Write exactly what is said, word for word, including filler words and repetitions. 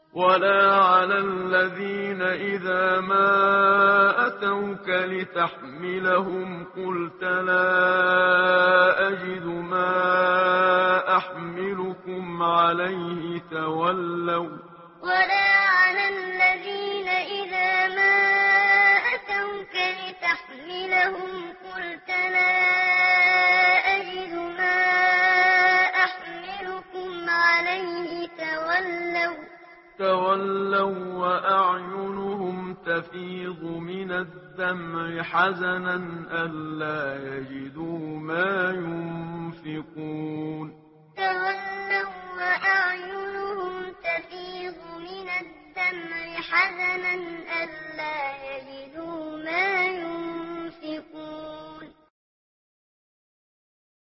ولا على الذين إذا ما أتوك لتحملهم قلت لا أجد ما أحملكم عليه تولوا ولا على الذين إذا ما أتوك لتحملهم قلت لا أجد ما أحملكم عليه تولوا تولوا وأعينهم تفيض من الدمع حزنا ألا يجدوا ما ينفقون